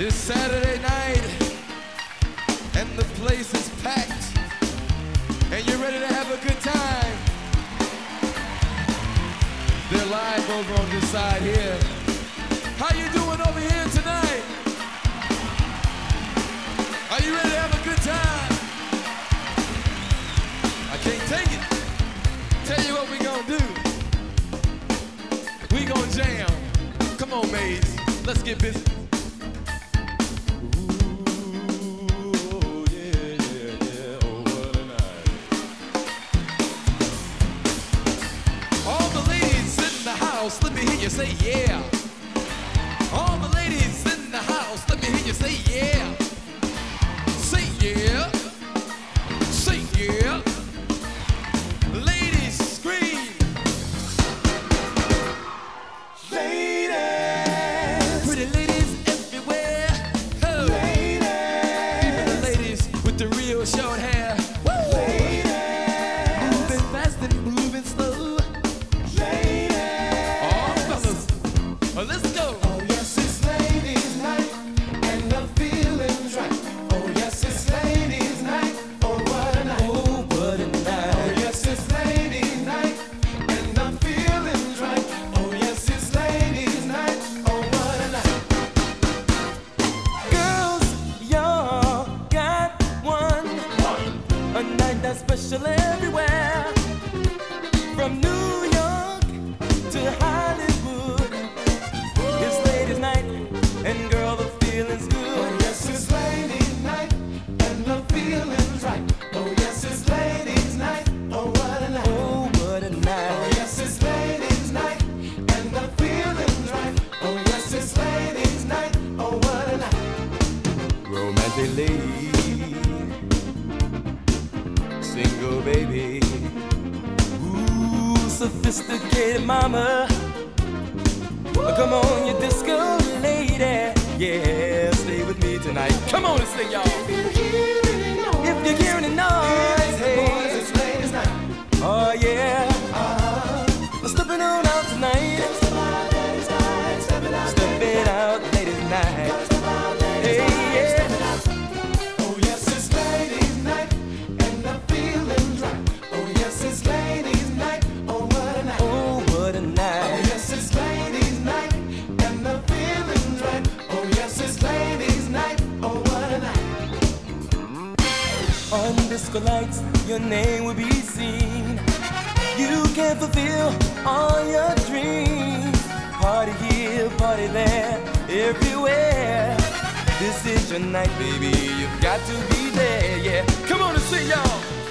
It's Saturday night, and the place is packed, and you're ready to have a good time. They're live over on this side here. How you doing over here tonight? Are you ready to have a good time? I can't take it. Tell you what we gonna do. We gonna jam. Come on, maids. Let's get busy. Let me hear you say yeah. All the ladies in the house, let me hear you say yeah. Say yeah. Say yeah. Ladies scream. Ladies. Pretty ladies everywhere. Oh. Ladies. Even the ladies with the real short hair. Woo. Ladies. Moving fast and moving slow. Let's go. Oh yes, it's ladies' night, and the feeling's right. Oh yes, it's ladies' night. Oh what a night. Oh what a night. Oh yes, it's ladies' night, and the feeling's right. Oh yes, it's ladies' night. Oh what a night. Girls, y'all got one. A night that's special everywhere. From New York to Hollywood. It's ladies' night, and girl, the feeling's good. Oh yes, it's ladies' night, and the feeling's right. Oh yes, it's ladies' night. Oh what a night. Oh, what a night. Oh yes, it's ladies' night, and the feeling's right. Oh yes, it's ladies' night. Oh what a night. Romantic lady, single baby, ooh, sophisticated mama. Come on, you disco lady, yeah, stay with me tonight. Come on and sing, y'all. If you're hearing the noise, hey, boys, it's ladies' night. oh yeah, stepping on out tonight, stepping out ladies' night. Hey, yeah. Oh yes, it's ladies' night, and the feeling's right. Oh yes, it's ladies' night. Oh what a night. Oh, what a Oh night. yes, it's ladies' night, and the feeling's right. Oh yes, it's ladies' night. Oh what a night. On disco lights, your name will be seen. You can fulfill all your dreams. Party here, party there, everywhere. This is your night, baby. You've got to be there, yeah. Come on and sing, y'all.